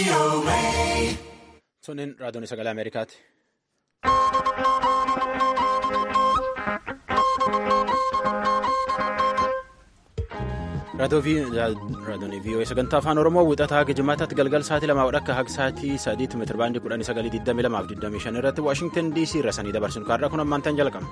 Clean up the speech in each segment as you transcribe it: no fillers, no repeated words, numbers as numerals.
Sunin raadiyoon sagalee Ameerikaati. Raadiyoon VOA sagantaa afaan Oromoo wixataa haga jimaataatti galgal sa'aatii 2 akka haga sa'aatii 3 meetira baandii 1922 irratti Waashingtan DC irra sanii dabarsuun kaarraa kun ammaantan jalqabna.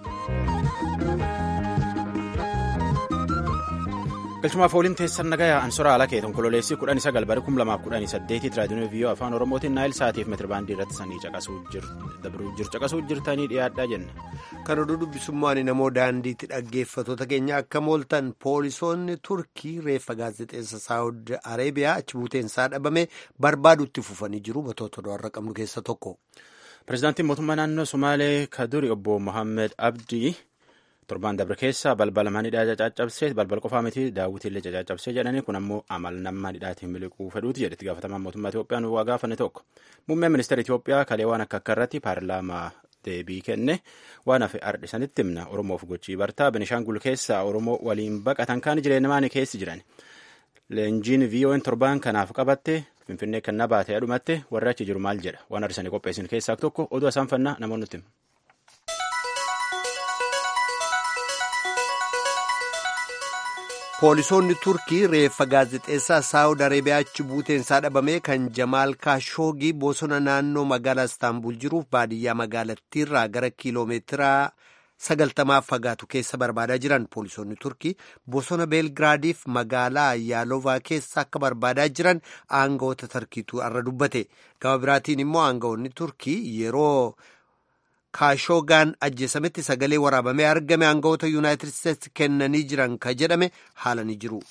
Galchumaaf ooliin teessan nagayaa ansoraa ala keeton kololeessii 19 bara 2018 raadiyoon VOA afaan Oromootiin naayil sa'aatiif meetira baandii irratti sanii caqasuu jirtanii dhiyaadhaa jenna. Kan oduu dubbisummaan namoo daandiitti dhaggeeffatoota keenya akka mooltan poolisoonni Turkii reeffa gaazexeessa Saawud Areebiyaa achi buuteensaa dhabame barbaadutti fufanii jiru. Batoota do'arra qabnu keessa tokko. Pireezidaantiin mootummaa naannoo Somaalee Kaduri obbo Mohaammed Abdii torbaan dabre keessa balbala manidhaa caccabsee balbala qofaa miti daawwitiillee caccabsee jedhanii kun ammoo amal nama hidhaatiin miliquu fedhuuti jedhetti gaafatamaan mootummaa Itoophiyaa nu waa gaafanne tokko. Muummeen ministeera Itoophiyaa kalee waan akka irratti paarlaamaa deebii kenne waan hafe ardhisanitti himna Oromoof gochii bartaa Benishaangul keessa Oromoo waliin baqatan kaan jireenyamaanii keessi jiran. Leenjiin VON torbaan kanaaf qabatte Finfinnee kan nabaatee adhumatte warra achi jiru maal jedha waan arsanii qopheessin keessaa tokko oduu asaanfannaa namoonni nutti. Poolisoonni Turkii reeffa gaazexeessaa Saawud Areebiyaa achi buuteensaa dhabame kan Jamaal Kaashoogii bosona naannoo magaalaa Istaanbul jiruuf baadiyyaa magaalattiirraa gara kiiloomeetira 90 fagaatu keessa barbaadaa jiran. Poolisoonni Turkii bosona Beelgiraadiif magaalaa Yaalovaa keessa akka barbaadaa jiran aangawoota Turkiitu irra dubbate. Gama biraatiin immoo aangawoonni Turkii yeroo Kaashoogaan ajjeesametti sagalee waraabamee argame aangawoota Yuunaayitid Isteetsi kennanii jiran ka jedhame haalanii jiru.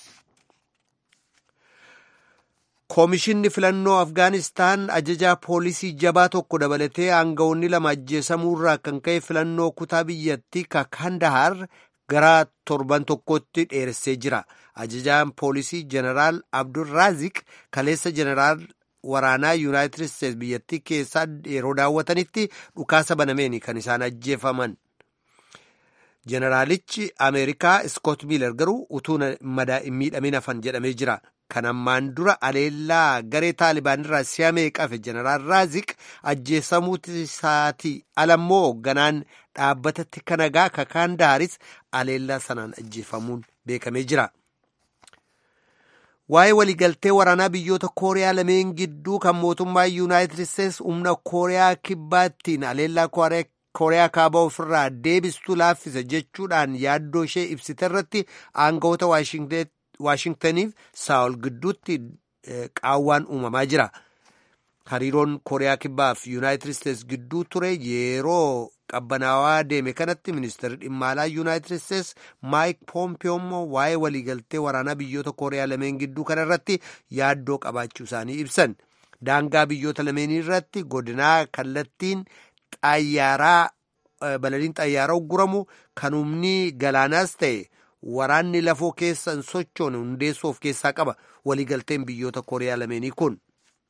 Koomishinni filannoo Afgaanistaan ajajaa poolisii jabaa tokko dabalatee aangawoonni 2 ajjeesamuurraa kan ka'e filannoo kutaa biyyattii Kandahar gara torban tokkotti dheeressee jira. Ajajaan poolisii Jeneraal Abdurraaziq kaleessa Jeneraal waraanaa Yuunaayitid Isteetsi biyyattii keessaa yeroo daawwatanitti dhukaasa banameeni kan isaan ajjeefaman. Jeneraalichi Ameerikaa Iskoot Miilar garuu utuu miidhamin hafan jedhamee jira. Kan ammaan dura aleellaa garee Taalibaanirraa si'amee qafe Jeneraal Raaziq ajjeesamuuti isaatii alammoo hoogganaan dhaabbata Tikanagaa Kandahaaris aleellaa sanaan ajjeefamuun beekamee jira. Waa'ee waliigaltee waraanaa biyyoota Kooriyaa lameen gidduu kan mootummaa Yuunaayitid Isteetsi humna Kooriyaa kibbaattiin aleellaa Kooriyaa kaabaa ofirraa deebistuu laaffisa jechuudhaan yaaddoo ishee ibsite irratti aangawoota Waashingtaniif Saawul gidduutti qaawwaan uumamaa jira. Hariiroon Kooriyaa kibbaaf Yuunaayitid Isteetsi gidduu ture yeroo qabbanaawaa deeme kanatti ministeerri dhimma alaa Yuunaayitid Isteetsi Maayik Poompiyoommoo waa'ee waliigaltee waraanaa biyyoota Kooriyaa lameen gidduu kana irratti yaaddoo qabaachuu isaanii ibsan. Daangaa biyyoota lameenii irratti godinaa kallattiin balaliin xayyaaraa ugguramu kan humni galaanaas ta'e waraanni lafoo keessa hin sochoone hundeessuu of keessaa qaba. Waliigalteen biyyoota Kooriyaa lameenii kun.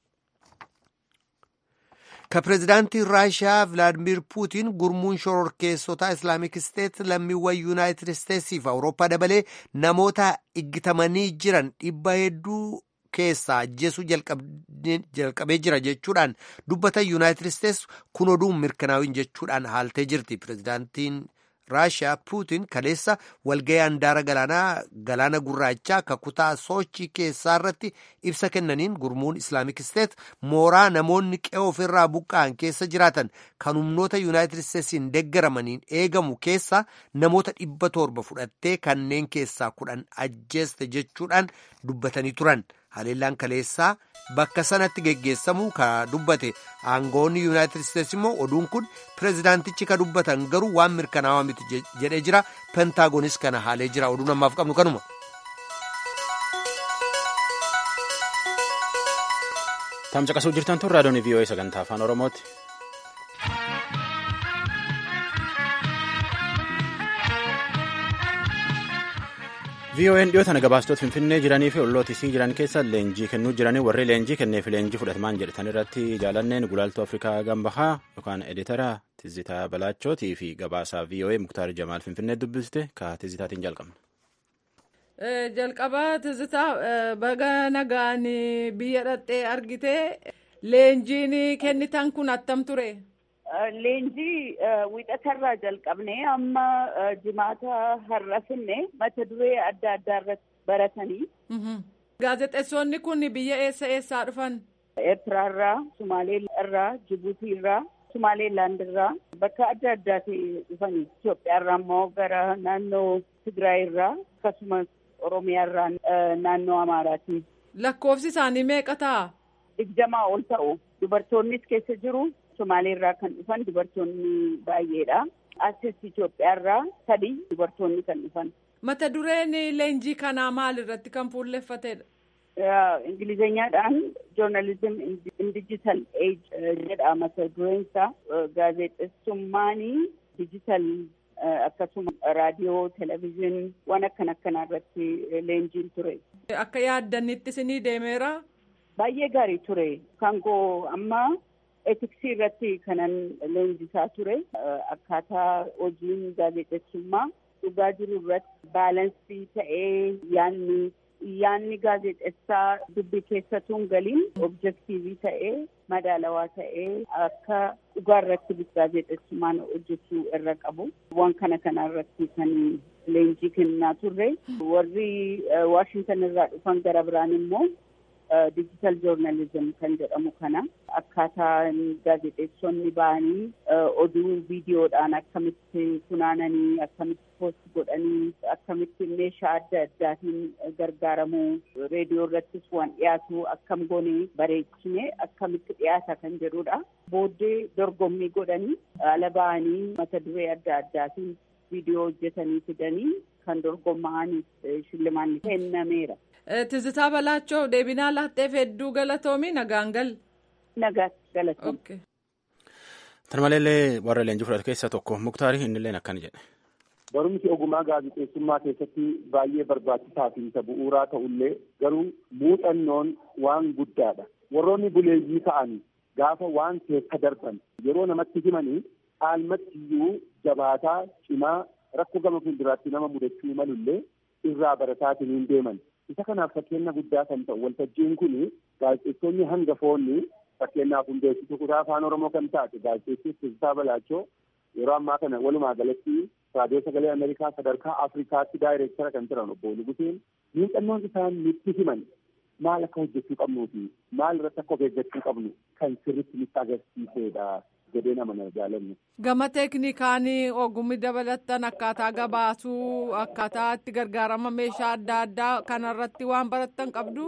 Ka-pireezidaantiin Raashiyaa Vilaadimir Puutiin gurmuun shororkeessotaa Islaamik Isteet lammiiwwan Yuunaayitid Isteetsiif Awurooppaa dabalee namoota iggitamanii jiran 200 keessaa ajjeesuu jalqabee jira jechuudhaan dubbatan Yuunaayitid Isteets kun oduun mirkanaa'in jechuudhaan haaltee jirti. Pireezidaantiin Raashiyaa Puutiin kaleessa walga'ii handaara galaana gurraachaa kakutaa Soochii keessaa irratti ibsa kennaniin gurmuun Islaamik Isteet mooraa namoonni qe'ee ofirraa buqqa'an keessa jiraatan kan humnoota Yuunaayitid Isteetsiin deeggaramaniin eegamu keessa namoota 700 fudhattee kanneen keessaa 10 ajjeeste jechuudhaan dubbatanii turan. Haleellaan kaleessaa bakka sanatti geggeessamu ka dubbate aangoonni Yuunaayitid Isteetsi immoo oduun kun pireezidaantichi ka dubbatan garuu waan mirkanaawaa miti jedhee jira. Pentaagonis kana haalee jira. Oduun ammaaf qabnu kanuma. Tamcaqasuu jirtan tun raadiyoon VOA sagantaa afaan Oromooti. VON dhiyoo tana gabaastota Finfinnee jiranii fi ollootisii jiran keessa leenjii kennuu jiranii warri leenjii kenneef leenjii fudhatamaan jedhatan irratti jaalanneen gulaaltuu Afrikaa Gambahaa yookaan editara Tizitaa Balaachootii fi gabaasaa VOA Muktaar Jamaal Finfinnee dubbiste ka Tizitaatiin jalqabna. Jalqabaa Tizitaa baga nagaan biyya dhaqxee argitee leenjiin kennitan kun attam ture? Leenjii wiixatarraa jalqabnee amma jimaata har'a finne mata duree adda addaa irratti baratanii. Gaazexeessonni kun biyya eessaa dhufan? Eertiraarraa, Sumaaleerraa, Jibuutiirraa, Sumaaleelaandirraa bakka adda addaatii dhufanii. Itoophiyaarraa immoo gara naannoo Tigraayirraa akkasumas Oromiyaarraa naannoo Amaaraatii. Lakkoofsi isaanii meeqa ta'a? 20 ol ta'u. Dubartoonnis keessa jiru. Somaaleerraa kan dhufan dubartoonni baay'eedha. Asis Itoophiyaarraa 3 dubartoonni kan dhufan. Mata dureen leenjii kanaa maal irratti kan fuulleeffatedha? Ingilizeenyaadhaan joornaalizim in digital age jedha mata dureen isaa. Gaazexeessummaan digital akkasuma raadiyoo, televezyiinii waan akkanaa irratti leenjiin ture. Akka yaaddanitti isinii deemeera? Baay'ee gaarii ture. Kan koo amma etiksii irratti kanan leenjisaa ture. Akkaataa hojiin gaazexeessummaa dhugaa jiru irratti baalansii ta'ee yaanni gaazexeessaa dubbii keessatuun galiin objektiivii ta'ee madaalawaa ta'ee akka dhugaa irratti gaazexeessummaan hojjechuu irra qabu. Waan kana irratti kan leenjii kennaa turre. Warri Waashingtan irraa dhufan gara biraan immoo digital journalism kan jedhamu kana akkaataa gaazexeessonni ba'anii oduu viidiyoodhaan akkamitti funaananii akkamitti poost godhanii akkamitti meeshaa adda addaatiin gargaaramuu reediyoo irrattis waan dhiyaatu akkam goonee bareechinee akkamitti dhiyaata kan jedhudha. Booddee dorgommii godhanii ala ba'anii mata duree adda addaatiin viidiyoo hojjetanii fidanii kan dorgoma'anii shillimaanni kennameera. Tizitaa Balaachoo deebinaa laatteef hedduu galatoomii nagaan gal. Nagaatti galatoomii. Tan maleellee warra leenjii fudhatu keessaa tokko Muktaarii innillee akkana jedhe. Barumsi ogummaa gaazexeessummaa keessatti baay'ee barbaachisaa fi isa bu'uuraa ta'ullee garuu muuxannoon waan guddaadha. Warroonni buleeyyii ta'an gaafa waan keessa darban yeroo namatti himanii caalmattiyyuu jabaataa cimaa rakkoo gama fuulduraatti nama mudachuu malullee irraa barataatiin hin deeman. Isa kanaaf fakkeenya guddaa kan ta'u waltajjiin kun gaazexeessonni hangafoonni fakkeenyaaf hundeessituu kutaa afaan Oromoo kan taate gaazexeessii Tizitaa Balaachoo yeroo ammaa kana walumaa galatti raadiyoo sagalee Ameerikaa sadarkaa Afrikaatti daayireektara kan jiran obbo Nuguseen muuxannoon isaan nutti himan maal akka hojjechuu qabnuu fi maal irratti akka of eeggachuu qabnu kan sirriitti nutti agarsiisedha jedhee nama jaalanne. Gama teeknikaanii ogummi dabalatan akkaataa gabaasuu akkaataa itti gargaarama meeshaa adda addaa kanarratti waan barattan qabdu.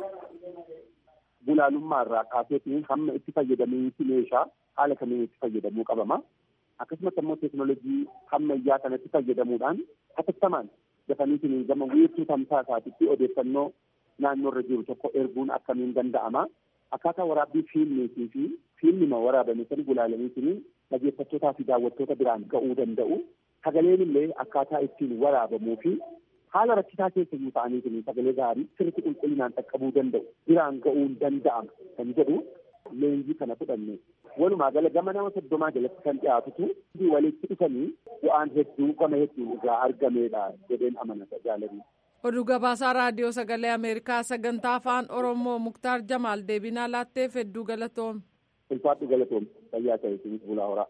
Bulaalummaa irraa kaaseetiin hamma itti fayyadamiinsi meeshaa haala kamiin itti fayyadamuu qabama. Akkasumas immoo teekinooloojii ammayyaa kanatti fayyadamuudhaan hatattamaan dafaniitiin gama wiirtuu tamsaasaatitti odeeffannoo naannoo irra jiru tokko erguun akkamiin danda'ama. Akkaataa waraabbii fiilmiitii fi fiilmima waraabame san gulaalaniitiin dhaggeeffattootaa fi daawwattoota biraan ga'uu danda'u. Sagaleen illee akkaataa ittiin waraabamuu fi haala rakkisaa keessa jiru ta'aniitiin sagalee gaarii sirriitti qulqullinaan dhaqqabuu danda'u biraan ga'uu danda'ama kan jedhu leenjii kana fudhanne. Walumaa gala gama nama 30 jalatti kan dhiyaatutu walitti dhufanii bu'aan hedduu gama hedduu irraa argameedha jedheen amanata jaalladhu. Oduu gabaasaa raadiyoo sagalee Ameerikaa sagantaa afaan Oromoo Muktaar Jamaal deebinaa laatteef hedduu galatoom. Ulfaadhu galatoom fayyaa ta'e isinis bulaa horaa.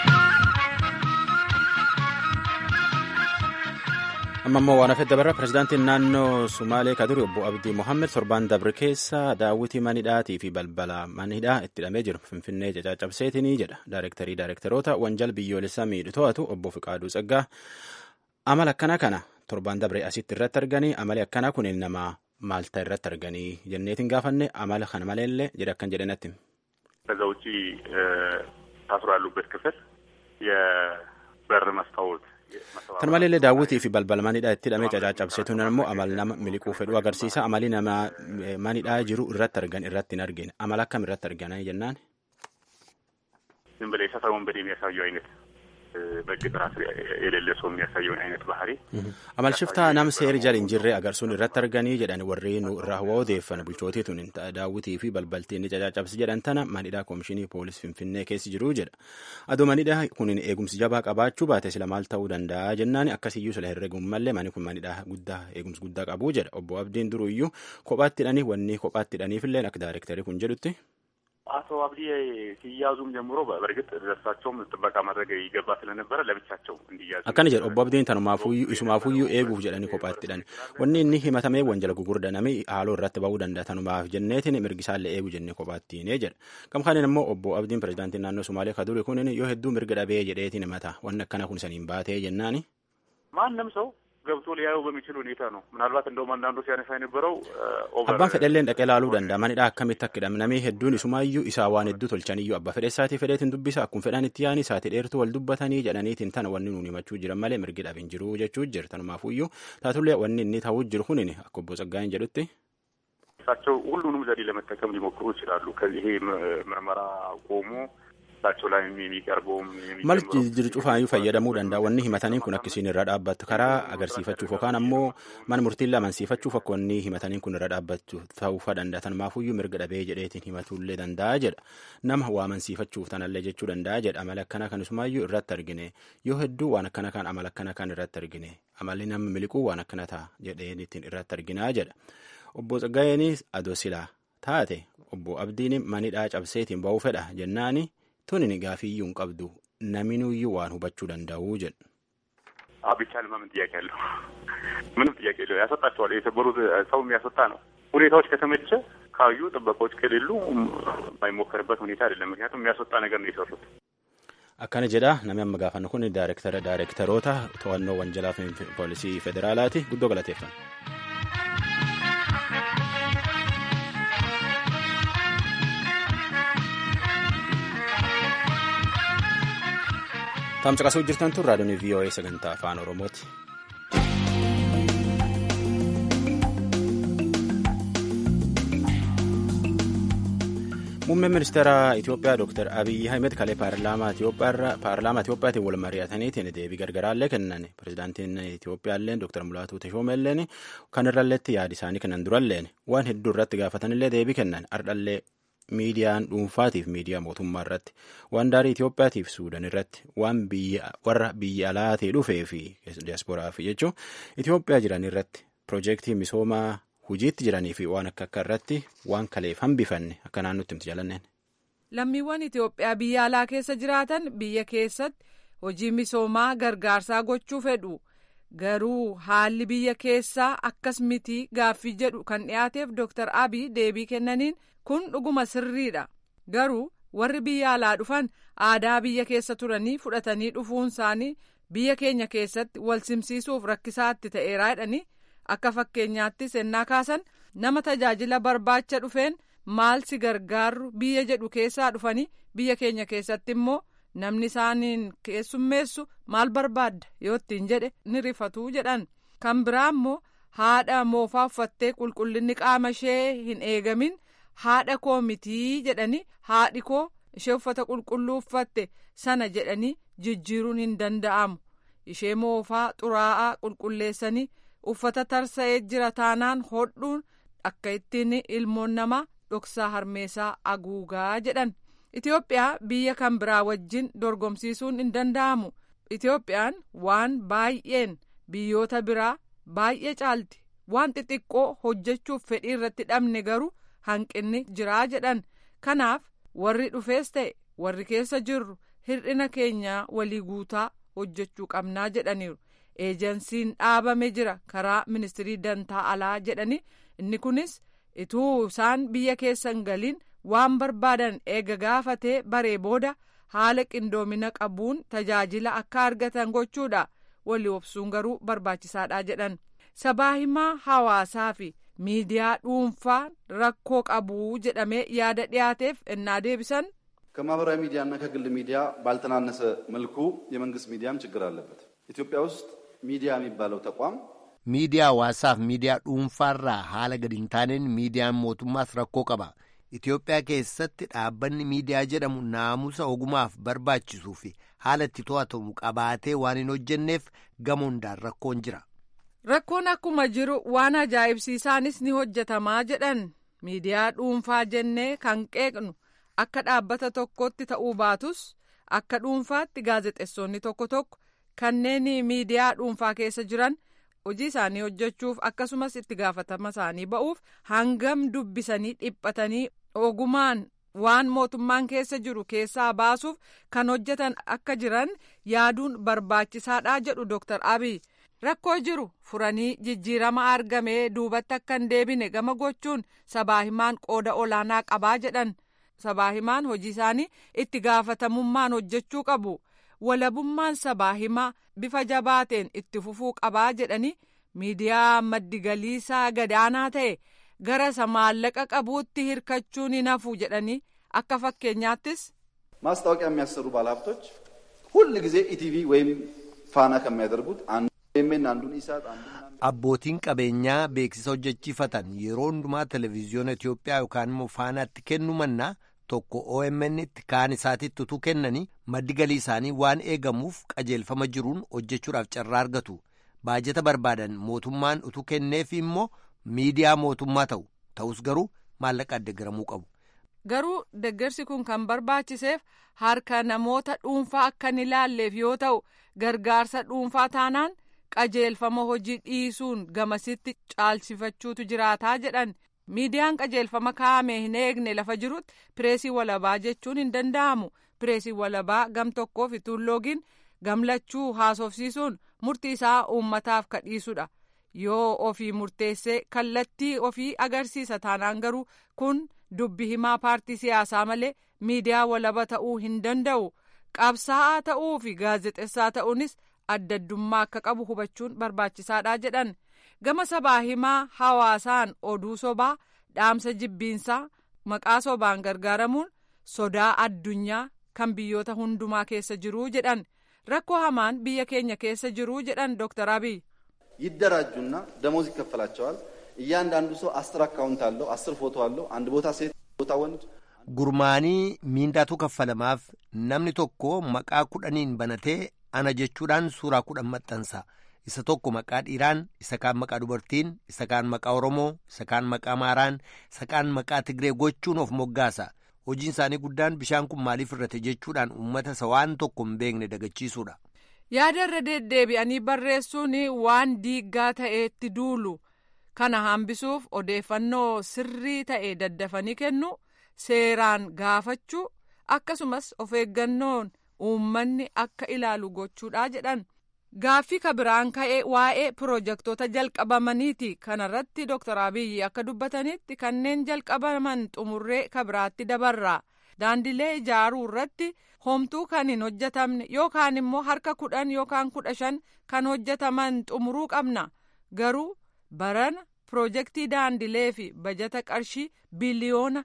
Amma immoo waan hafedda barra pirezidaantiin naannoo Sumaalee Kaduri obbo Abdii Mohammed torban dabre keessa daawwitii manidhaatii fi balbala manidhaa itti hidhamee jiru Finfinnee caccabseetinii jedha daayirektaroota wanjal biyyoolessaa miidhu to'atu obbo Fiqaaduu Tsaggaa amala akkana kana torban dabre asitti irratti arganii amali akkana kun nama maalta irratti arganii jenneetiin gaafanne amala kana maleellee jedha akkan jedhanatti. ከዛ ውጪ ታስሮ ያሉበት ክፍል የበር መስታወት Tan maleellee daawwitii fi balbala manidhaa itti hidhamee caccabseetuun immoo amala nama miliquu fedhuu agarsiisa. Amali nama manidhaa jiru irratti argan irratti hin argine. Amala akkam irratti argana jennaan? ዝም ብለህ የሰፈር ወንበዴ የሚያሳየው አይነት በግጥ ራስ የሌለ ሰው የሚያሳየውን አይነት ባህሪ አመልሽፍታ ናም ሴሪ ጀር እንጅሬ አገርሱን ይረት አርገኒ ጀዳን ወሬ ኑ ራህዋው ዴፈን ቡልቾቲቱን ዳውቲ ፊ በልበልቲ ንጫጫጫብስ ጀዳንተና ማኒዳ ኮሚሽኒ ፖሊስ ፊንፊኔ ኬስ ጅሩ ጀዳ አዶ ማኒዳ ኩኒን ኤጉምስ ጀባ ቀባቹ ባተ ስለማልታው ደንዳ ጀናኒ አከሲዩ ስለሄረጉም ማለ ማኒ ኩን ማኒዳ ጉዳ ኤጉምስ ጉዳ ቀቡ ጀዳ ኦቦ አብዲን ድሩዩ ኮባቲ ዳኒ ወኒ ኮባቲ ዳኒ ፍለን አክ ዳይሬክተሪ ኩን ጀዱቲ አቶ አብዲ ሲያዙም ጀምሮ በርግጥ ደርሳቸውም ጥበቃ ማድረግ ይገባ ስለነበረ ለብቻቸው እንዲያዙ አካን ጀር ኦቦ አብዲን ተንማፉዩ ኢሱማፉዩ ኤጉፍ ጀዳኒ ኮባቲ ዳኒ ወኒ እኒ ሂመተሜ ወንጀል ጉጉርዳናሚ አሎ ረት ባው ደንዳ ተንማፍ ጀነቲን ምርግሳለ ኤጉ ጀነ ኮባቲ ኔ ጀር ከምኻኔ ነሞ ኦቦ አብዲን ፕሬዝዳንት ናኖ ሶማሌ ከዱር ይኩንን ዮ ሄዱ ምርግዳቤ ጀዴቲን መታ ወነ ከና ኩን ሰኒም ባቴ ጀናኒ ማንም ሰው ገብቶ ሊያዩ በሚችል ሁኔታ ነው። ምናልባት እንደውም አንዳንዱ ሲያነሳ የነበረው ኦቨር አባን ፈደለን ደቀላሉ ደንዳ ማኒዳ አከሚት ተከደም ነሜ ሄዱን ሱማዩ ኢሳዋን ሄዱ ቶልቻኒዩ አባ ፈደሳቲ ፈደትን ዱቢሳ አኩን ፈዳን ኢትያኒ ሳቲ ዴርቱ ወልዱበታኒ ጀዳኒቲን ተን ወንኑ ኒመቹ ጅረማለ ምርግዳ ቢንጅሩ ጀቹ ጅርተን ማፉዩ ታቱለ ወንኒ ኒ ታውጅር ሁነኒ አኮቦ ጸጋይን ጀዱቲ እሳቸው ሁሉንም ዘዴ ለመጠቀም ሊሞክሩ ይችላሉ። ከዚህ ምርመራ ቆሞ እሳቸው ላይ የሚቀርበውም ማለት ጅርጩፋዩ ፈየደሙ ደንዳ ወኒ ሂመታኒን ኩን አክሲን ረዳበት ከራ አገርሲፈቹ ፎካን አሞ ማን ሙርቲላ ማንሲፈቹ ፈኮኒ ሂመታኒን ኩን ረዳበት ተውፋ ደንዳተን ማፉዩ ምርገዳ በጀዴቲን ሂመቱለ ደንዳ ጀዳ ነም ዋ ማንሲፈቹ ተናለ ጀቹ ደንዳ ጀዳ አመለከና ከንሱማዩ ረት አርግኔ ዮህዱ ዋነከና ካን አመለከና ካን ረት አርግኔ አማሊናም ምልቁ ዋነከናታ ጀዴኒቲን ረት አርግና ጀዳ ኦቦ ጸጋየኒ አዶሲላ ታቴ ኦቦ አብዲኒ ማኒዳ ጨብሴቲን ባው ፈዳ ጀናኒ ቶኒ ጋፊዩን ቀብዱ ነሚኑዩ ዋን ሁበቹ ደንዳው ጀን አብቻል ማምን ጥያቄ ያለው ምንም ጥያቄ የለው ያሰጣቸዋል። የተበሩት ሰው የሚያሰጣ ነው። ሁኔታዎች ከተመቸ ካዩ ጥበቆች ከሌሉ ማይሞከርበት ሁኔታ አይደለም። ምክንያቱም የሚያሰጣ ነገር ነው የሰሩት። አካነ ጀዳ ነሚያ መጋፈን ኩን ዳይሬክተሮታ ተዋኖ ወንጀላ ፖሊሲ ፌደራላቲ ጉዶ ገላቴፈን tamcaqasuu jirtan tun raadiyoon VOA sagantaa afaan Oromooti. Muummeen ministeera Itoophiyaa Dr. Abiy Ahmed kalee paarlaamaa Itoophiyaatiin wal mari'ataniitiin deebii gargaraallee kennan. Pirezidaantiin Itoophiyaallee Dr. Mulaatuu Teshoomeelleen kan irralleetti yaadi isaanii kennan duralleen waan hedduu irratti gaafatanillee deebii kennan. Ardhallee miidiyaan dhuunfaatiif miidiyaa mootummaa irratti waan daarii Itoophiyaatiif Suudaan irratti waan warra biyya alaatii dhufee fi diiyaasporaa fi jechuun Itoophiyaa jiran irratti piroojeektii misoomaa hujiitti jiranii fi waan akka irratti waan kaleef hambifanne akka naannotti himti jalanneen. Lammiiwwan Itoophiyaa biyya alaa keessa jiraatan biyya keessatti hojii misoomaa gargaarsaa gochuu fedhu. Garuu haalli biyya keessaa akkas miti gaaffii jedhu kan dhiyaateef Dr. Abiy deebii kennaniin kun dhuguma sirriidha. Garuu warri biyya alaa dhufan aadaa biyya keessa turanii fudhatanii dhufuun isaanii biyya keenya keessatti wal simsiisuuf rakkisaatti ta'eeraa jedhanii akka fakkeenyaatti sennaa kaasan nama tajaajila barbaacha dhufeen maal si gargaarru biyya jedhu keessaa dhufanii biyya keenya keessatti immoo namni isaaniin keessummeessu maal barbaadda yoo ittiin jedhe ni rifatuu jedhan. Kan biraa immoo haadha moofaa uffattee qulqullinni qaama ishee hin eegamin haadha koo mitii jedhanii haadhi koo ishee uffata qulqulluu uffatte sana jedhanii jijjiiruun hin danda'amu. Ishee moofaa xuraa'aa qulqulleessanii uffata tarsa'ee jira taanaan hodhuun akka ittiin ilmoon namaa dhoksaa harmeessaa haguugaa jedhan. Itoophiyaa biyya kan biraa wajjin dorgomsiisuun hin danda'amu. Itoophiyaan waan baay'een biyyoota biraa baay'ee caalti. Waan xixiqqoo hojjechuuf fedhii irratti dhabne garuu hanqinni jiraa jedhan. Kanaaf warri dhufees ta'e warri keessa jirru hir'ina keenyaa walii guutaa hojjechuu qabnaa jedhaniiru. Eejensiin dhaabame jira karaa ministirii dantaa alaa jedhani. Inni kunis ituu isaan biyya keessa hin galiin waan barbaadan eega gaafatee baree booda haala qindoomina qabuun tajaajila akka argatan gochuudha. Walii obsuun garuu barbaachisaadha jedhan. Sabaa himaa hawaasaa fi miidiyaa dhuunfaa rakkoo qabuu jedhamee yaada dhiyaateef ennaa deebisan. ከማህበራዊ ሚዲያና ከግል ሚዲያ ባልተናነሰ መልኩ የመንግስት ሚዲያም ችግር አለበት። ኢትዮጵያ ውስጥ ሚዲያ የሚባለው ተቋም ሚዲያ ዋሳፍ ሚዲያ dhuunfaarraa haala gadi hin taaneen miidiyaan mootummaas rakkoo qaba. Itoophiyaa keessatti dhaabbanni miidiyaa jedhamu naamusa ogumaaf barbaachisuu fi haala itti to'atamu qabaatee waan hin hojjenneef gama hundaan rakkoon jira. Rakkoon akkuma jiru waan ajaa'ibsiisaanis ni hojjetamaa jedhan. Miidiyaa dhuunfaa jennee kan qeeqnu akka dhaabbata tokkotti ta'uu baatus akka dhuunfaatti gaazexeessonni tokko tokko kanneen miidiyaa dhuunfaa keessa jiran hojii isaanii hojjechuuf akkasumas itti gaafatama isaanii ba'uuf hangam dubbisanii dhiphatanii ogumaan waan mootummaan keessa jiru keessaa baasuuf kan hojjetan akka jiran yaaduun barbaachisaadha jedhu Dr. Abiy. Rakkoo jiru furanii jijjiirama argamee duubatti akka hin deebine gama gochuun sabaa himaan qooda olaanaa qabaa jedhan. Sabaa himaan hojii isaanii itti gaafatamummaan hojjechuu qabu. Walabummaan sabaa himaa bifa jabaateen itti fufuu qabaa jedhanii miidiyaa maddi galiisaa gadaanaa ta'e gara isa maallaqa qabuutti hirkachuun hin hafu jedhanii akka fakkeenyaattis. ማስታወቂያ የሚያሰሩ ባለሀብቶች ሁል ጊዜ ኢቲቪ ወይም ፋና ከሚያደርጉት አንዱን ኢሳት abbootiin qabeenyaa beeksisa hojjechiifatan yeroo hundumaa televiziyoona Itoophiyaa yookaan immoo faanaatti kennu mannaa tokko OMN'tti kaan isaatitti utuu kennanii maddi galii isaanii waan eegamuuf qajeelfama jiruun hojjechuudhaaf carraa argatu. Baajata barbaadan mootummaan utuu kenneef immoo miidiyaa mootummaa ta'us garuu maallaqa deeggaramuu qabu. Garuu deeggarsi kun kan barbaachiseef harka namoota dhuunfaa akka hin ilaalleef yoo ta'u gargaarsa dhuunfaa taanaan qajeelfama hojii dhiisuun gamasitti caalsifachuutu jiraataa jedhan. Miidiyaan qajeelfama kaa'ame hin eegne lafa jirutti pireesii walabaa jechuun hin danda'amu. Pireesii walabaa gam tokkoof ituulloogiin gamlachuu haasofsiisuun murtii isaa uummataaf kadhiisudha. Yoo ofii murteessee kallattii ofii agarsiisa taanaan garuu kun dubbi himaa paartii siyaasaa malee miidiyaa walaba ta'uu hin danda'u. Qabsaa'aa ta'uu fi gaazexessaa ta'uunis adda addummaa akka qabu hubachuun barbaachisaadha jedhan. Gama sabaa himaa hawaasaan oduu sobaa dhaamsa jibbiinsaa maqaa sobaan gargaaramuun sodaa addunyaa kan biyyoota hundumaa keessa jiruu jedhan. Rakkoo hamaan biyya keenya keessa jiruu jedhan Dr. Abiy. ይደራጁና ደሞዝ ይከፈላቸዋል። እያንዳንዱ ሰው 10 አካውንት አለው፣ 10 ፎቶ አለው። አንድ ቦታ ሴት ቦታ ወንድ gurmaanii miindaatu kaffalamaaf namni tokko maqaa 10 banatee ana jechuudhaan suuraa 10 maxxansa. Isa tokko maqaa dhiiraan, isa kaan maqaa dubartiin, isa kaan maqaa Oromoo, isa kaan maqaa Amaaraan, isa kaan maqaa Tigree gochuun of moggaasa. Hojiin isaanii guddaan bishaan kun maaliif irrate jechuudhaan uummata isa waan tokko hin beekne dagachiisuudha. Yaada irra deddeebi'anii barreessuun waan diiggaa ta'eetti duulu. Kana hambisuuf odeeffannoo sirrii ta'e daddafanii kennu, seeraan gaafachuu akkasumas of eeggannoon uummanni akka ilaalu gochuudha jedhan. Gaaffii kabiraan ka'ee waa'ee pirojektoota jalqabamaniiti. Kanarratti Dr. Abiy akka dubbatanitti kanneen jalqabaman xumurree kabiraatti dabarra. Daandilee ijaaruu irratti homtuu kan hin hojjetamne yookaan immoo harka 10 yookaan 15 kan hojjetaman xumuruu qabna. Garuu barana pirojektii daandilee fi bajata qarshii biliyoona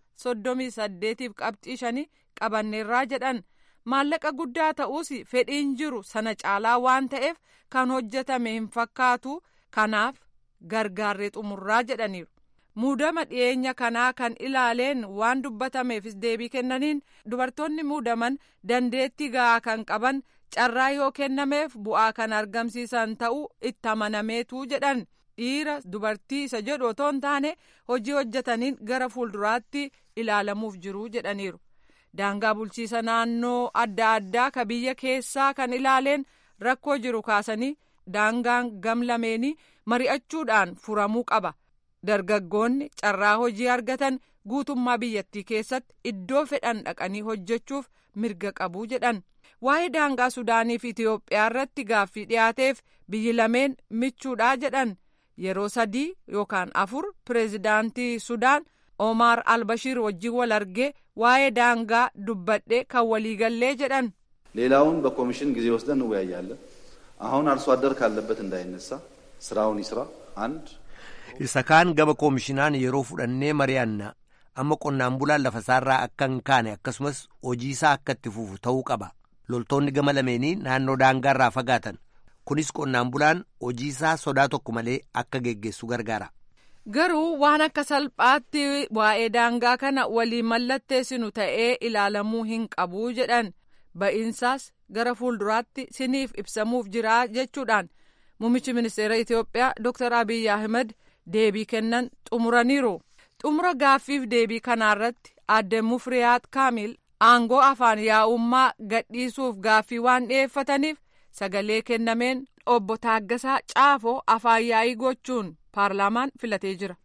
38.5 qabanneerraa jedhan. Maallaqa guddaa ta'uus fedhiin jiru sana caalaa waan ta'eef kan hojjetame hin fakkaatu. Kanaaf gargaarree xumurraa jedhaniiru. Muudama dhiyeenya kanaa kan ilaaleen waan dubbatameefis deebii kennaniin dubartoonni muudaman dandeettii gahaa kan qaban carraa yoo kennameef bu'aa kan argamsiisan ta'uu itti amanameetu jedhan. Dhiira dubartii isa jedhu otoo hin taane hojii hojjetaniin gara fuulduraatti ilaalamuuf jiru jedhaniiru. Daangaa bulchiisa naannoo adda addaa ka biyya keessaa kan ilaaleen rakkoo jiru kaasanii daangaan gamlameenii mari'achuudhaan furamuu qaba. Dargaggoonni carraa hojii argatan guutummaa biyyattii keessatti iddoo fedhan dhaqanii hojjechuuf mirga qabu jedhan. Waa'ee daangaa Sudaanii fi Itiyoophiyaa irratti gaaffii dhiyaateef biyyi lameen michuudhaa jedhan. Yeroo 3 yookaan 4 pireezidaantii Sudaan Omar al-Bashir wajjin wal argee waa'ee daangaa dubbadhee kan waliigallee jedhan. ሌላውን በኮሚሽን ጊዜ ወስደን እንወያያለን። አሁን አርሶ አደር ካለበት እንዳይነሳ ስራውን ይስራ። አንድ isa kaan gama koomishinaan yeroo fudhannee mari'anna. Amma qonnaan bulaan lafa isaarraa akka hin kaane akkasumas hojii isaa akka itti fufu ta'uu qaba. Loltoonni gama lameenii naannoo daangaarraa fagaatan. Kunis qonnaan bulaan hojii isaa sodaa tokko malee akka geggeessu gargaara. Garuu waan akka salphaatti waa'ee daangaa kana waliin mallatteessinu ta'ee ilaalamuu hin qabu jedhan. Ba'iinsaas gara fuulduraatti siniif ibsamuuf jira jechuudhaan muummichi ministeera Itoophiyaa Dr. Abiy Ahmed deebii kennan xumuraniiru. Xumura gaaffiif deebii kanaarratti aadde Mufriyaat Kaamil aangoo afaan yaa'ummaa gadhiisuuf gaaffii waan dhiyeeffataniif sagalee kennameen obbo Taaggasaa Caafoo afaan yaa'ii gochuun paarlaamaan filatee jira.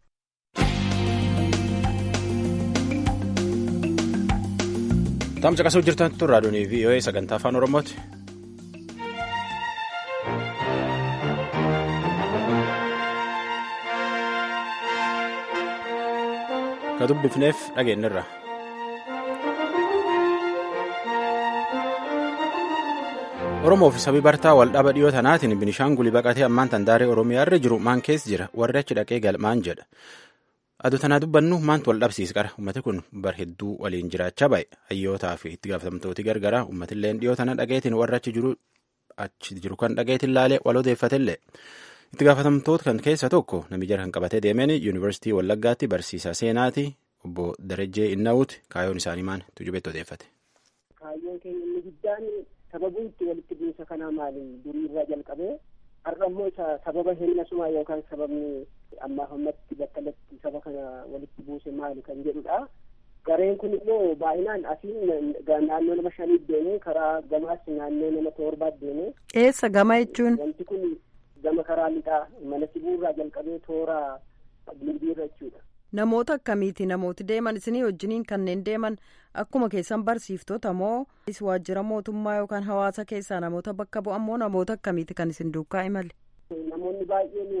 Tamsa qasuu jirtan tun raadiyoon VOA sagantaa afaan Oromooti. Ka dubbifneef dhageenyirra. Oromoof sabii bartaa waldhaba dhiyoo tanaatiin Binishaangulii baqatee ammaan tandaaree Oromiyaa irra jiru maan keessa jira warri achi dhaqee galmaan jedha. Aduu tanaa dubbannu maantu wal dhabsiis qara ummati kun bar hedduu waliin jiraachaa ba'e hayyootaa fi itti gaafatamtooti gargaraa ummatillee dhiyoo tana dhaqeetiin warra achi jiru kan dhaqeetiin laalee wal odeeffatellee itti gaafatamtoota kan keessa tokko nami jara kan qabatee deemeen yuunivarsiitii Wallaggaatti barsiisaa seenaati obbo Darajjee Innawuuti kaayyoon isaanii maan tujubeetti odeeffate. Kaayyoon keenya inni guddaan sababni itti walitti bu'insa kanaa maali durii irraa jalqabee har'a immoo sababa hirna sumaa yookaan sababni amma ammatti battalatti saba kana walitti buuse maali kan jedhudha. Gareen kun immoo baay'inaan asiin naannoo nama 5 deemee karaa gamaas naannoo nama 7 deemee. Eessa gama jechuun? Wanti kun gama karaa lixaa mana sibuurraa jalqabee toora bilbiirra jechuudha. Namoota akkamiiti namooti deeman isinii wajjiniin kanneen deeman akkuma keessan barsiiftota moo waajjira mootummaa yookaan hawaasa keessaa namoota bakka bu'an moo namoota akkamiiti kan isin duukaa imale? Namoonni baay'een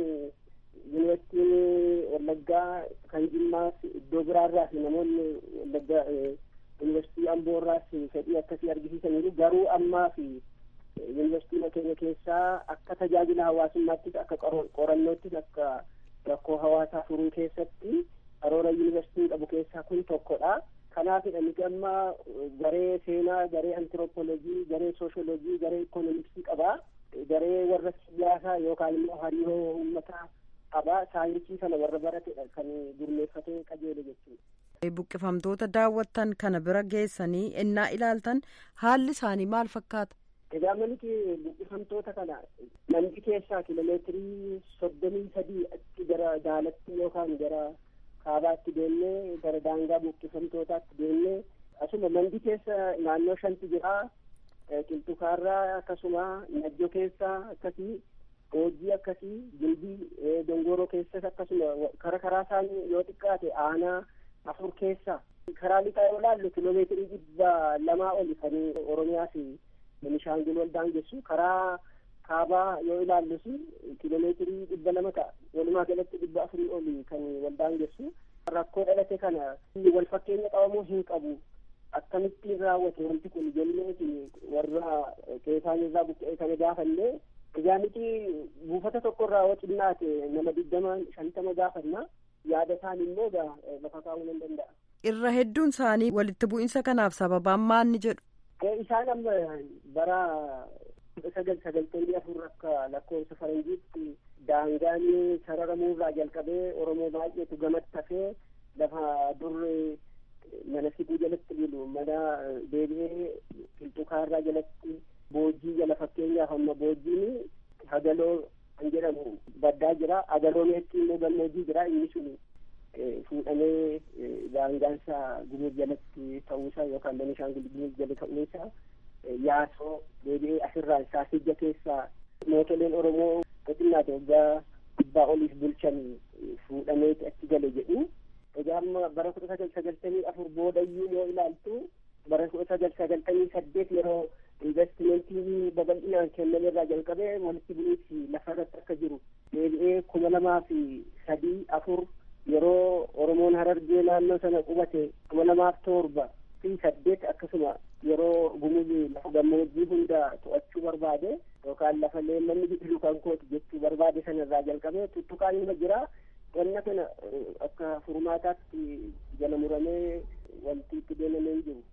yuunivarsiitiin Wallaggaa kan Jimmaas iddoo biraarraa fi namoonni Wallaggaa yuunivarsiitii Amboorraas fedhii akkasii argisiisaniiru garuu ammaa fi yuunivarsiitii keenya keessaa akka tajaajila hawaasummaattis akka qorannoottis akka rakkoo hawaasaa furuu keessatti karoora yuunivarsiitiin qabu keessaa kun tokkodha. Kanaafidha nuti amma garee seenaa, garee antiroopoolojii, garee sooshoolojii, garee ikoonomiksii qabaa. Garee warra siyaasaa yookaan immoo hariiroo uummataa qabaa. Saayinsii kana warra baratedha kan gurmeeffatee qajeele jechuudha. Buqqifamtoota daawwattan kana bira geessanii ennaa ilaaltan haalli isaanii maal fakkaata? Egaa manni buqqifamtoota kana namni keessaa kiiloomeetirii 33 achi gara daalatti yookaan gara kaabaatti deemnee gara daangaa buqqifamtootaatti deemnee asuma mandi keessa naannoo 5 jira. Qilxukaarraa akkasuma Najjoo keessaa akkasii Boojii akkasii Gilbii Dongoroo keessas akkasuma karaa isaanii yoo xiqqaate aanaa 4 keessaa karaa lixaa yoo ilaallu kiiloomeetirii 200 oli kan Oromiyaa fi Benishaangul wal daangessu karaa kaabaa yoo ilaallus kiiloomeetirii 200 ta'a. Walumaa galatti 400 oli kan wal daangessu. Rakkoo dhalate kana wal fakkeenya qabamuu hin qabu. Akkamittiin raawwate wanti kun jenneeti warra keessaan irraa buqqee kana gaafannee egaa miti buufata tokkorraa yoo xinnaate nama 20-50 gaafanna yaada isaanii immoo lafa kaa'uu nan danda'a. Irra hedduun isaanii walitti bu'insa kanaaf sababaan maal jedhu? Isaan amma bara 1994 akka lakkoofsa faranjiitti daangaan sararamuurraa jalqabee Oromoo baay'eetu gamatti hafee lafa durre mana sibuu jalatti bilu mana deebi'ee qilxukaarraa jalatti boojii jala fakkeenyaaf amma boojiin hagaloo kan jedhamu baddaa jira. Hagaloo meetti immoo gammoojii jira. Inni sun fuudhamee daangaansaa gumur jalatti ta'uusaa yookaan Benishaangul gumur jala ta'uusaa yaasoo deebi'ee asirraa saasijja keessaa mootoleen Oromoo qotinnaate waggaa 100 oliif bulchan fuudhameeti achi gale jedhu. Egaa amma bara 1994 boodayyuu yoo ilaaltu bara 1998 yeroo investimentii babal'inaan kennamerraa jalqabee walitti bu'iinsi lafarratti akka jiru deebi'ee 2003-4 yeroo Oromoon Harargee naannoo sana qubate 2007 fi 8 akkasuma yeroo gumuzi lafa gammoojjii hunda to'achuu barbaade yookaan lafa leemmanni biqilu kan kooti jechuu barbaade sanarraa jalqabee tuttuqaan irra jira. Wanna kana akka furmaataatti jala muramee wanti itti deemamee jiru.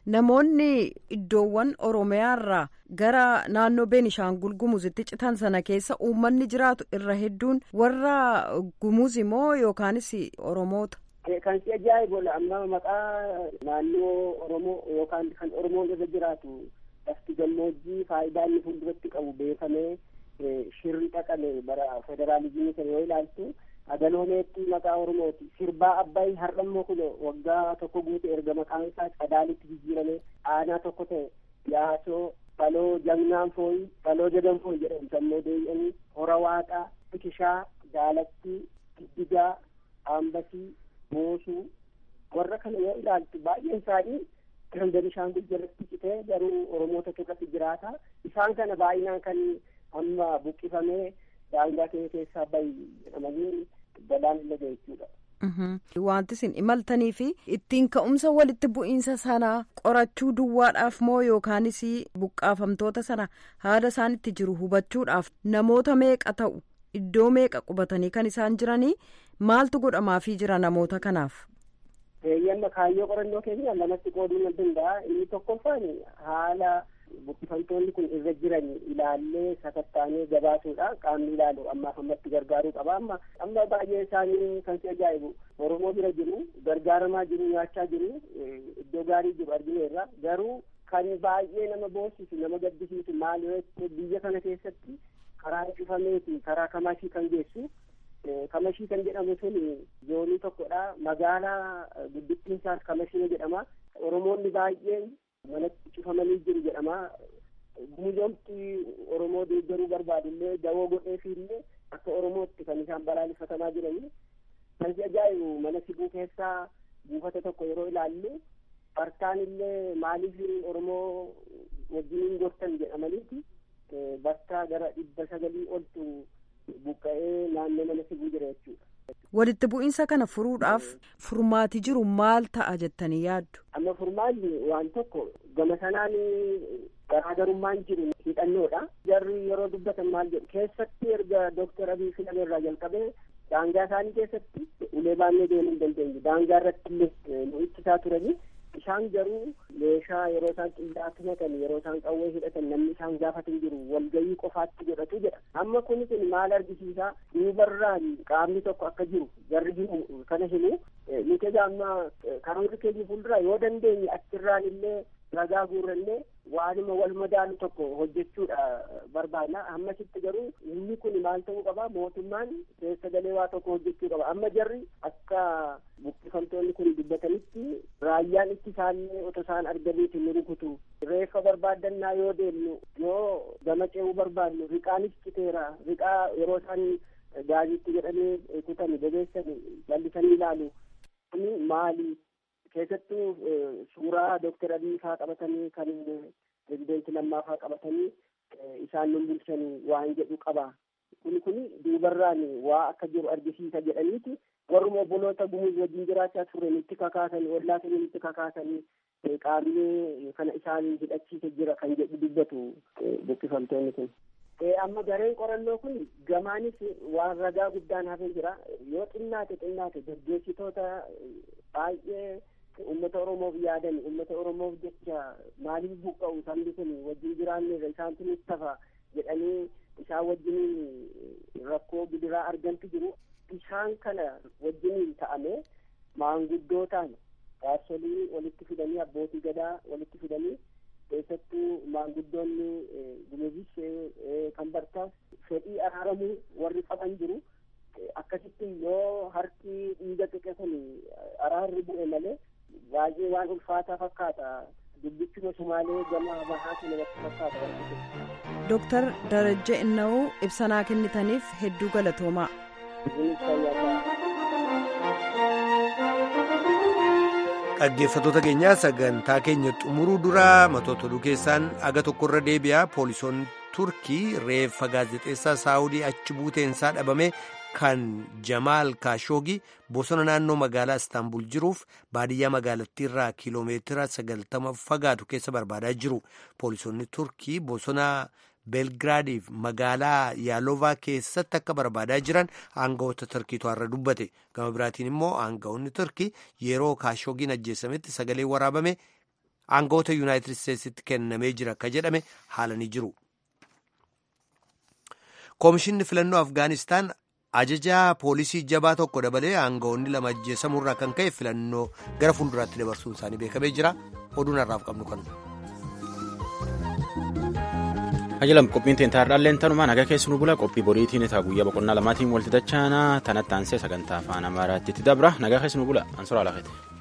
namoonni iddoowwan Oromiyaarraa gara naannoo Beenishaangul Gumuzitti citan sana keessa uummanni jiraatu irra hedduun warra Gumuz moo yookaanis Oromoota? Kan si ajaa'ibu amma maqaa naannoo Oromoo yookaan kan Oromoon irra jiraatu lafti gammoojjii faayidaa inni fuulduratti qabu beekamee shirri dhaqame bara federaalizimii sana yoo ilaaltu agaloomeetti maqaa Oromooti. Sirbaa Abbaay har'ammoo kun waggaa tokko guute erga maqaan isaa Qadaalitti jijjiirame aanaa tokko ta'e Yaasoo, Baloo Jagnaan Fooyi, Baloo Jagan Fooyi jedhamu sammuu deebi'anii Hora Waaqaa, Bikishaa, Jaalattii, Giddigaa, Ambasii, Boosuu warra kana yoo ilaaltu baay'een isaanii kan Beenishaangul jalatti citee garuu Oromoota keessatti jiraata. Isaan kana baay'inaan kan amma buqqifamee daangaa keessaa bahi jedhamanii balaan illee jechuudha. Wanti isin imaltanii fi ittiin ka'umsa walitti bu'iinsa sana qorachuu duwwaadhaaf moo yookaanis buqqaafamtoota sana haala isaan itti jiru hubachuudhaaf namoota meeqa ta'u iddoo meeqa qubatanii kan isaan jiranii maaltu godhamaafii jira namoota kanaaf? Yamma kaayyoo qorannoo keenya lamatti qooduu ni danda'a. Inni tokkoffaan haala buqqifamtoonni kun irra jiran ilaallee sakattaanee gabaasuudha. Qaamni ilaalu ammaaf ammatti gargaaruu qaba. Amma baay'ee isaanii kan si ajaa'ibu Oromoo bira jiru, gargaaramaa jiru, nyaachaa jiru, iddoo gaarii jiru argineerra. Garuu kan baay'ee nama boosisu, nama gaddisiisu maal yoo biyya kana keessatti karaa cufameeti karaa Kamashii kan geessu. Kamashii kan jedhamu sun zoonii tokkodha. Magaalaa guddittiin isaas Kamashii jedhama. Oromoonni baay'een manatti cufamanii jiru jedhama. Gumuzoomti Oromoo deeggaruu barbaadullee dawoo godheefiillee akka Oromootti kan isaan balaaleffatamaa jiranii. Kan si ajaa'ibu mana sibuu keessaa buufata tokko yeroo ilaallu bartaan illee maaliif Oromoo wajjiniin gortan jedhamaniiti bartaa gara 900 oltu buqqa'ee naannoo mana sibuu jira jechuudha. Walitti bu'iinsa kana furuudhaaf furmaati jiru maal ta'a jettanii yaaddu? Amma furmaanni waan tokko gama sanaan garaagarummaan jiru hidhannoodha. Jarri yeroo dubbatan maal jedhu keessatti erga Dooktar Abiy filame irraa jalqabee daangaa isaanii keessatti ulee baannee deemuu hin dandeenye. Daangaa irratti illee nu ittisaa turanii isaan garuu meeshaa yeroo isaan qindaatti hidhatan yeroo isaan qawwee hidhatan namni isaan gaafatan jiru walgayii qofaatti godhatu jedha. Amma kunis maal argisiisaa duubarraan qaamni tokko akka jiru jarri himu kana himu nuti amma karoora keenya fuulduraa yoo dandeenye achirraan illee ragaa guurrannee waanuma wal madaalu tokko hojjechuudha barbaadna. Ammasitti garuu inni kun maal ta'uu qaba mootummaan keessa galee waa tokko hojjechuu qaba. Amma jarri akka buqqifamtoonni kun dubbatanitti raayyaan itti isaanii otoo isaan arganiiti nu rukutu. Reeffa barbaaddannaa yoo deemnu yoo gama ce'uu barbaadnu riqaanis citeera. Riqaa yeroo isaan gaariitti jedhanii kutan bobeessan jallisanii ilaalu. Kuni maali? Keessattuu suuraa Dooktar Abiy faa qabatanii kan pirezidaantii Lammaa faa qabatanii isaan nun bulchanii waan jedhu qaba. Kuni duubarraan waa akka jiru argisiisa jedhaniiti warruma obboloota Gumuz wajjin jiraachaa turre nutti kakaasanii ollaasanii nutti kakaasanii qaamni kana isaan hidhachiise jira kan jedhu dubbatu buqqifamtoonni kun. Amma gareen qorannoo kun gamaanis waan ragaa guddaan hafee jira. Yoo xinnaate gaggeessitoota baay'ee uummata Oromoof yaadan uummata Oromoof jecha maaliif buqqa'u sabni kun wajjin jiraanneerra isaantu nutti tafa jedhanii isaan wajjin rakkoo gidiraa argantu jiru. Isaan kana wajjin ta'ame maanguddootaan jaarsolii walitti fidanii abbootii gadaa walitti fidanii keessattuu maanguddoonni Gumuzis kan bartaas fedhii araaramuu warri qaban jiru. Akkasitti yoo harki dhiiga xiqqeessan araarri bu'e malee baay'ee waan ulfaataa fakkaata. Dubbichuma Sumaalee gama bahaatu namatti fakkaata. Dooktar Darajjee Inna'uu ibsanaa kennitaniif hedduu galatoomaa. Dhaggeeffattoota keenyaa sagantaa keenya xumuruu dura matoota oduu keessaan aga tokkorra deebi'aa poolisoonni Turkii reeffa gaazexeessaa Saawudii achi buuteensaa dhabame kan Jamaal Kaashoogi bosona naannoo magaalaa Istaanbul jiruuf baadiyyaa magaalattiirraa kiiloomeetira 90 fagaatu keessa barbaadaa jiru. Poolisoonni Turkii bosona Belgiraadiif magaalaa Yaalovaa keessatti akka barbaadaa jiran aangawoota Turkiitu har'a dubbate. Gama biraatiin immoo aangawoonni Turkii yeroo Kaashoogiin ajjeesametti sagalee waraabame aangawoota yuunaayitid isteetsitti kennamee jira akka jedhame haalanii jiru. Koomishinni filannoo Afgaanistaan ajajaa poolisii jabaa tokko dabalee aangawoonni 2 ajjeesamurraa kan ka'e filannoo gara fuulduraatti dabarsuun isaanii beekamee jira. Oduun har'aaf qabnu kan. Ajalam qophiin teentaarraalleen tanumaa nagaa keessi nu bula qophii boriitiin isaa guyyaa boqonnaa 2 walitti dachaana tanatti aansee sagantaa afaan Amaaraatti itti dabra nagaa keessi nu bula ansuraa laafete.